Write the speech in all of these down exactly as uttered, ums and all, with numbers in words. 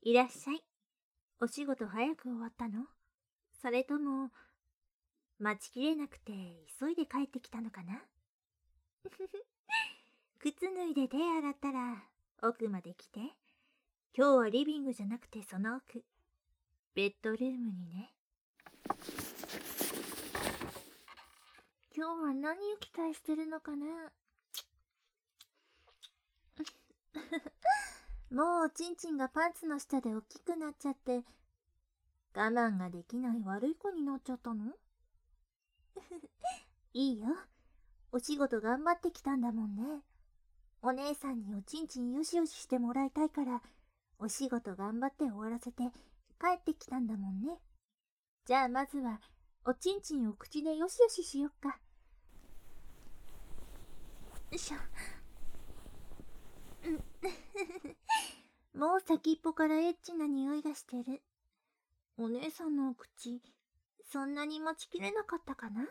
いらっしゃい。お仕事早く終わったの？それとも、待ちきれなくて急いで帰ってきたのかな？靴脱いで手洗ったら奥まで来て。今日はリビングじゃなくてその奥、ベッドルームにね。今日は何を期待してるのかな？もうおちんちんがパンツの下で大きくなっちゃって、我慢ができない悪い子になっちゃったの？いいよ。お仕事頑張ってきたんだもんね。お姉さんにおちんちんよしよししてもらいたいから、お仕事頑張って終わらせて帰ってきたんだもんね。じゃあまずは、おちんちんを口でよしよししよっか。よいしょ。もう先っぽからエッチな匂いがしてる。お姉さんのお口、そんなに待ちきれなかったかな？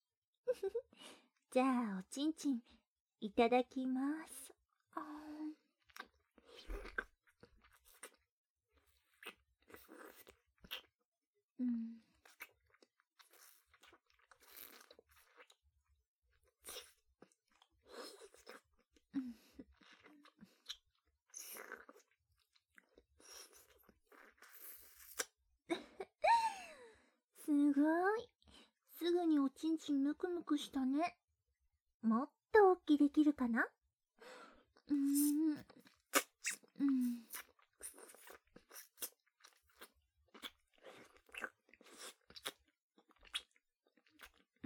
じゃあおちんちん、いただきます。あーうん。すごい。すぐにおちんちんむくむくしたね。もっと大きできるかな？うーん。うん。うん。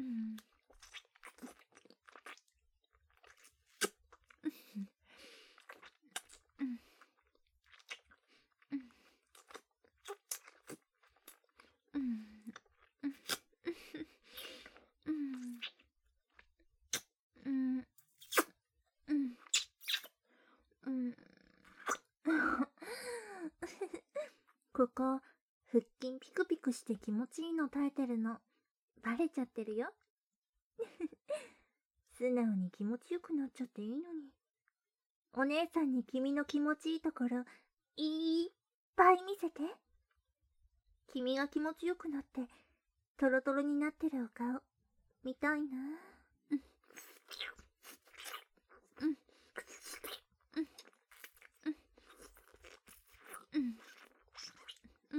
ここ、腹筋ピクピクして気持ちいいの耐えてるの。バレちゃってるよ。素直に気持ちよくなっちゃっていいのに。お姉さんに君の気持ちいいところ、いっぱい見せて。君が気持ちよくなって、トロトロになってるお顔、見たいな。うん。うん。うん。うん。うん。うん。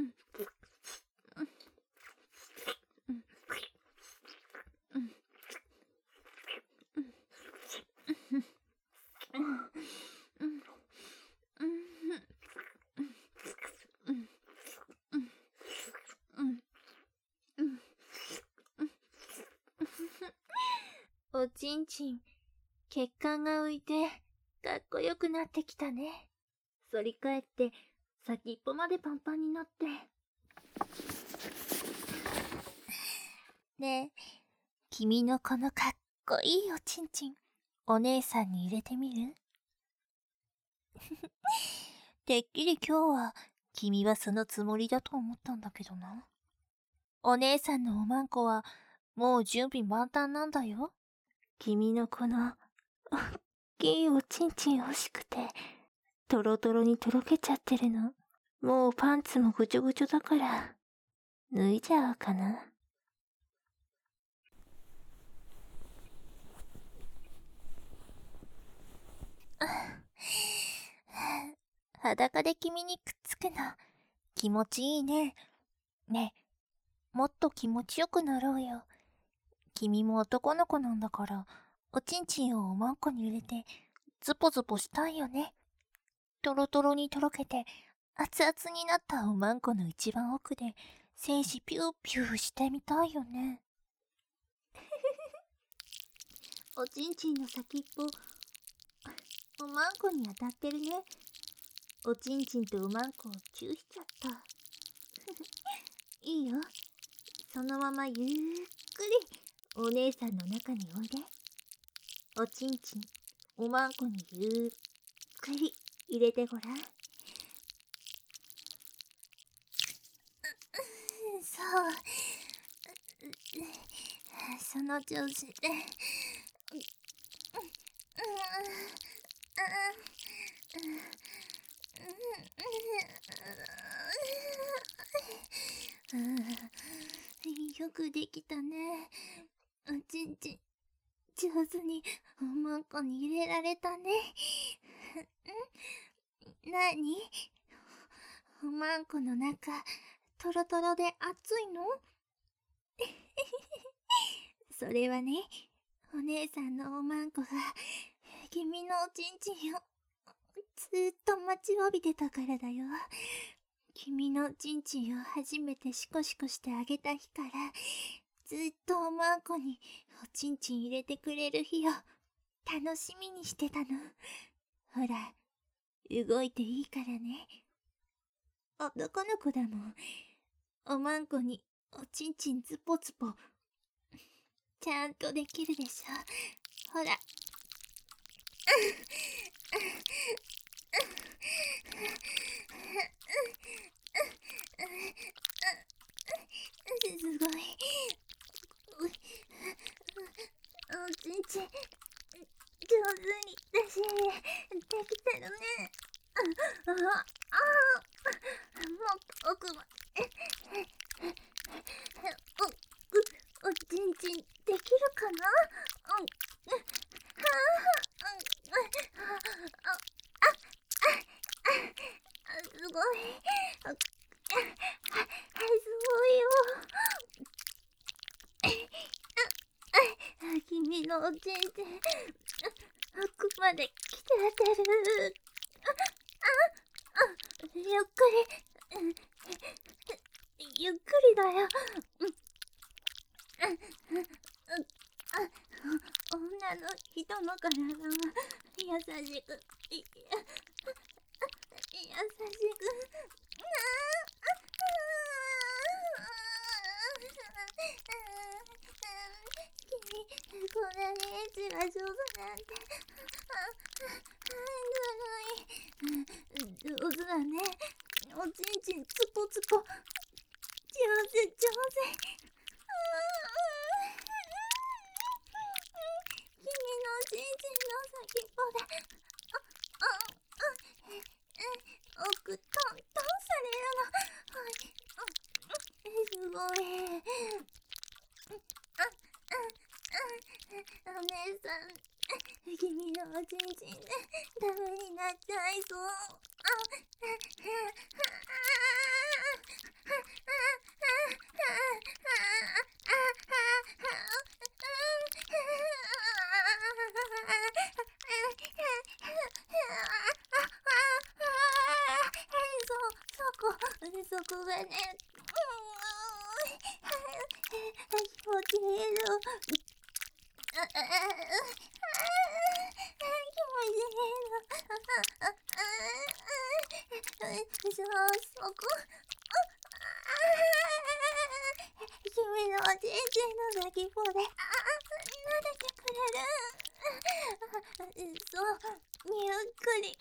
おちんちん、血管が浮いて、かっこよくなってきたね。反り返って、先っぽまでパンパンになって。ねえ、君のこのかっこいいおちんちん、お姉さんに入れてみる？てっきり今日は、君はそのつもりだと思ったんだけどな。お姉さんのおまんこは、もう準備万端なんだよ。君のこの、おっきいおちんちん欲しくて、トロトロにとろけちゃってるの。もうパンツもぐちょぐちょだから、脱いじゃおうかな。裸で君にくっつくの、気持ちいいね。ねえ、もっと気持ちよくなろうよ。君も男の子なんだから、おちんちんをおまんこに入れて、ズポズポしたいよね。トロトロにとろけて、熱々になったおまんこの一番奥で、精子ピューピューしてみたいよね。おちんちんの先っぽ、おまんこに当たってるね。おちんちんとおまんこをチューしちゃった。いいよ。そのままゆっくりお姉さんの中においで。おちんちん、おまんこにゆっくり入れてごらん。そう。その調子で。 くできたね。おちんちん、上手におまんこに入れられたね。ん？なに？おまんこの中、トロトロで熱いの？それはね、お姉さんのおまんこが、君のおちんちんを、ずーっと待ちわびてたからだよ。君のおちんちんを初めてシコシコしてあげた日から、ずっとおまんこにおちんちん入れてくれる日を楽しみにしてたの。ほら、動いていいからね。男の子だもん。おまんこにおちんちんズポズポ。ちゃんとできるでしょ。ほら。すごい。おちんちん、上手に出し入れできてるね。ああ、ああ、もっと奥まで。お、おちんちんできるかな？うん。はあ、あ、あ、あ、すごい。あ、すごいよ。君のおちんちん、奥まで来ててる。あ、あ、あ、ゆっくり、ゆっくりだよ。あ、女の人の体は優しく、い優しく。君、こんなにエッチが上手なんて。ずるい。上手だね。おちんちんつぽつぽ。上手上手。君のおちんちんの先っぽで、あ、あ、あ、奥トントンされるの。すごい。あ、あ、あ、お姉さん、君のおちんちんでダメになっちゃいそう。あ、そこがね、気持ちいいの。ああ、気持ちいいの。そう、そこ。君のおちんちんの先っぽで、あ、撫でてくれる。そう、ゆっくり。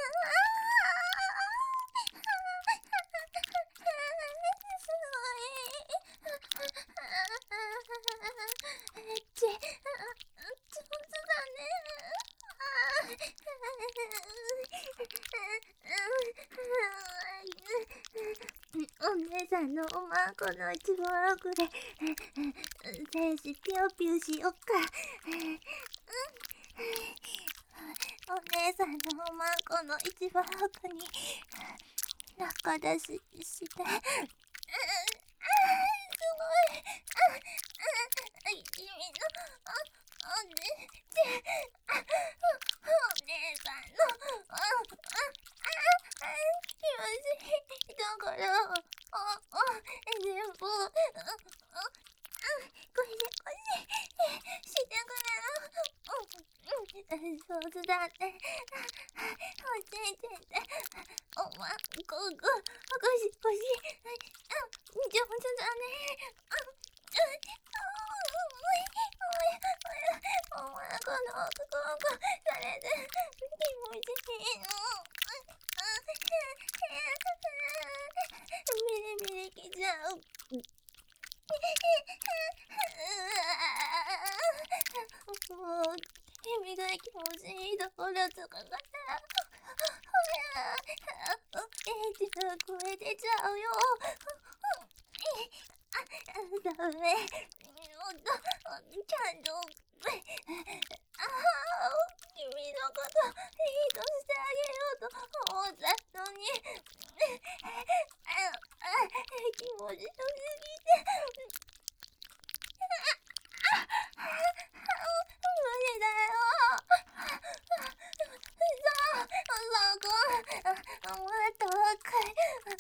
お姉さんのおまんこの一番奥で精子ピューピューしよっか。お姉さんのおまんこの一番奥に中出しして。君のお、おね、お姉さんの、あ、あ、あ、気持ちいいところ、お、お、全部、こしこししてくれる。上手だね。おちんちんで、おまんこご、ごしごし、上手だね。おまんこの奥ここされて気持ちいいの。ビリビリきちゃう。もう君が気持ちいいところつくから、エッチが超えてちゃうよ。 ダメ。もっと、ちゃんと、ああ、君のこといいとしてあげようと思ったのに、ああ、気持ちよすぎて、無理だよ。そう、そこ、もっと奥へ、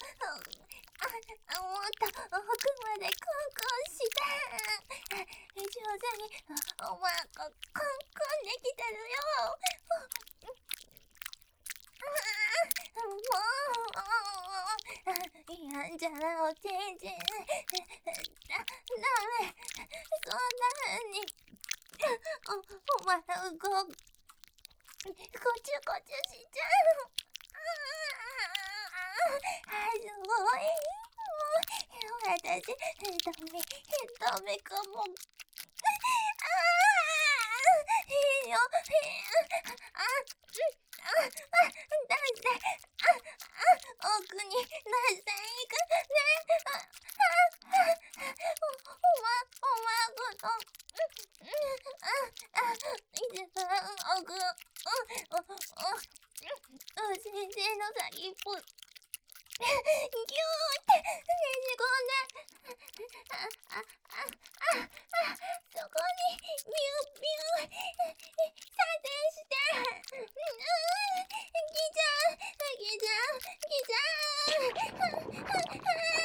もっと奥までコンコンして、上手におまんこコンコンできてるよ。もう、やんちゃなおちんちん、だ、ダメ、そんな風に、お、おまんこ、こちゅこちゅしちゃう。あ、すごい。もう、私、ダメ、ダメかも。ああ、いいよ、あ、あ、あ、だって、あ、あ、奥に出していくね。あ、あ、お、おま、おまごと、うん、あ、あ、一番奥、うん、お、お、お、先生の先っぽ、ギューってねじ込んで、あ、あ、あ、あ、あ、そこにビュービューさてして、うん、来ちゃう、来ちゃう、来ちゃう、あ、あ、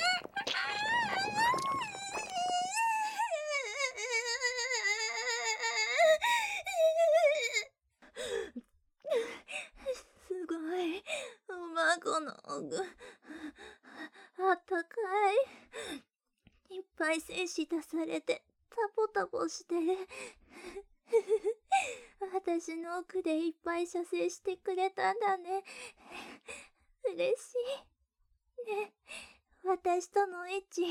すごい、おまごの奥、あったかい。いっぱい精子出されて、タポタポしてる。私の奥でいっぱい射精してくれたんだね。嬉しい。ね、私とのエッチ、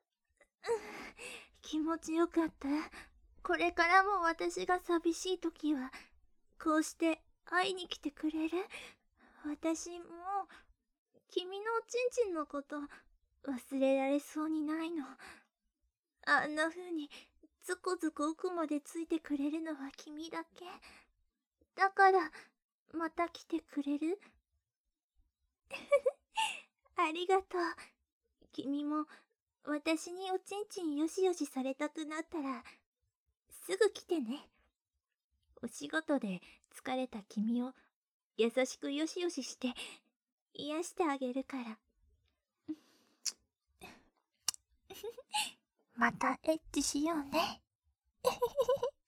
気持ちよかった。これからも私が寂しい時は、こうして会いに来てくれる？私もう、君のおちんちんのこと、忘れられそうにないの。あんな風に、ずこずこ奥までついてくれるのは君だけ。だから、また来てくれる？ありがとう。君も、私におちんちんよしよしされたくなったら、すぐ来てね。お仕事で疲れた君を優しくよしよしして癒してあげるから。またエッチしようね。